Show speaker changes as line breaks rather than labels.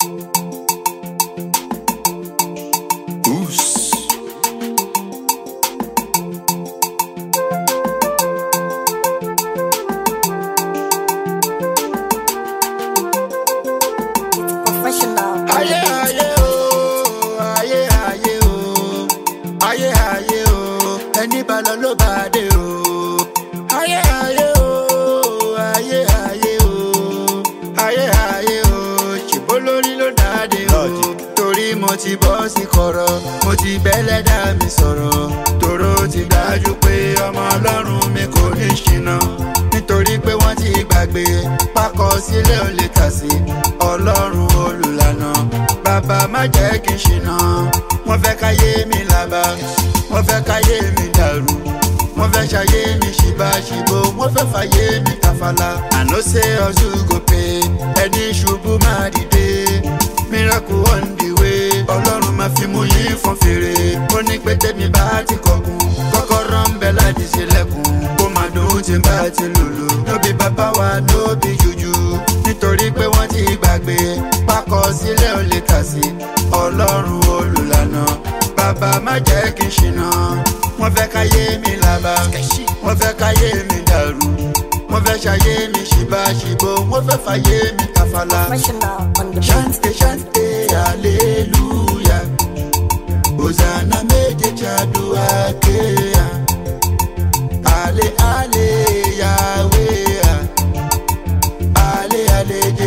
Ẹni bá lọ ló bá dé o. Ayé ayé o, ayé ayé o, ayé ayé o, ṣìbó lórí ló dáde o. Torí mo ti bọ́ sí kọ̀rọ̀, mo ti bẹ́lẹ́dà mi sọ̀rọ̀. Tòró ti dájú pé ọmọ Ọlọ́run mi kò ní ṣìnà. Nítorí pé wọ́n ti gbàgbé pákọ̀ sílẹ̀ ò lè tà sí. Ọlọ́run olùlànà, bàbá má jẹ́ kí n ṣìnà. Wọ́n fẹ́ káyé mi làbá, wọ́n fẹ́ káyé mi dàrú, wọ́n fẹ́ ṣayé mi ṣìbáṣìbò, wọ́n fẹ́ fàyé mi tàfàlà. I know say hustle go pay, ẹni ṣubú máa dìde. Miracle on the way, Ọlọ́run máa fi mú yín fọn fèrè. Ó ní pé tèmi bá ti kọ̀kùn, kọ́kọ́rọ́ ń bẹ láti ṣílẹ̀kùn. Ó máa dùn tí n bá ti lùlù, no be bàbá wa no be jùjú. Nítorí pé wọ́n ti gbàgbé pákọ̀ sílẹ̀ ò lè tà sí. Ọlọ́run olùlànà, bàbá má jẹ́ kí n ṣìnà. Wọ́n fẹ́ káyé mi làbá, wọ́n fẹ́ káyé mi dàrú, wọ́n fẹ́ ṣayé mi ṣìbáṣìbò, wọ́n fẹ́ fàyé mi tàfàlà. Chante chante hallelujah, Hosanna méjèèjì àdúrà kéya. Ale ale Yahweh, ale ale